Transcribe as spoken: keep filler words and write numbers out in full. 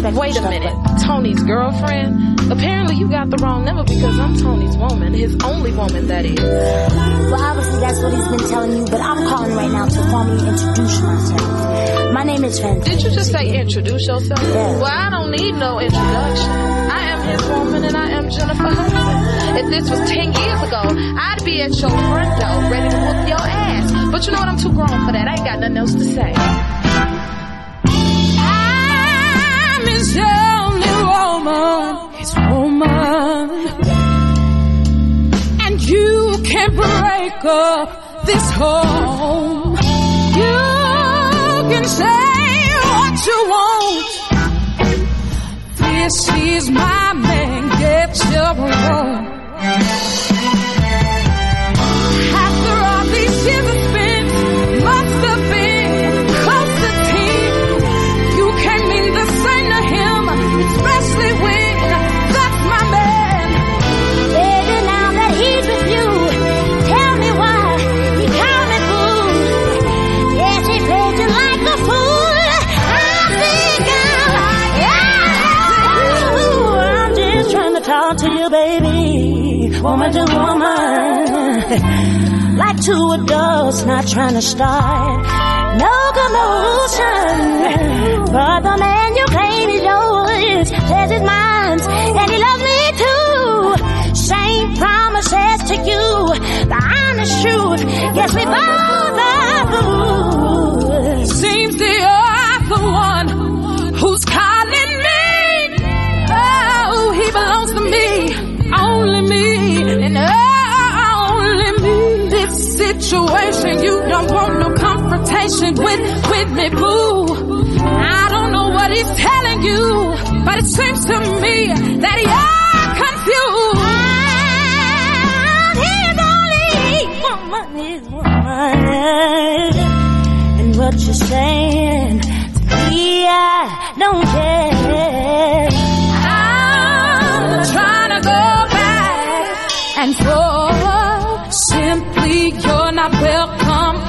disrespectful Wait a stuff, minute. but- Tony's girlfriend? Apparently you got the wrong number because I'm Tony's woman. His only woman, that is. Well, obviously that's what he's been telling you, but I'm calling right now to formally introduce myself. My name is Fantasy. Did you just say introduce yourself? Yeah. Well, I don't need no introduction. I am his woman and I am Jennifer Hudson. If this was ten years ago, I'd be at your front door ready to whoop your ass. But you know what? I'm too grown for that. I ain't got nothing else to say. I'm his only woman, his woman. And you can break up this home. You can say what you want. This is my man, get your own. After all these years I spent, must have been close to ten. You can't mean the same to him, especially when that's my man. Baby, now that he's with you, tell me why he called me fool. Yes, he played you like a fool. I think I'm, yeah, I'm just trying to talk to you, baby, woman to woman. Like two adults not trying to start no commotion. But the man you claim is yours says he's mine, and he loves me too. Same promises to you, the honest truth. Yes, we both are fools. Seems you're the one who's calling me. Oh, he belongs to me, only me, and only me. This situation, you don't want no confrontation with, with me, boo. I don't know what he's telling you, but it seems to me that you're confused. I'm his only woman, and what you're saying to me, I don't care. I'm trying to go back and forth. Simply, you're not welcome